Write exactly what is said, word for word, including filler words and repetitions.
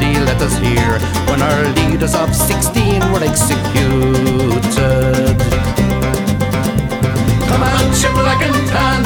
history let us hear when our leaders of sixteen were executed. Come on, you black and tan,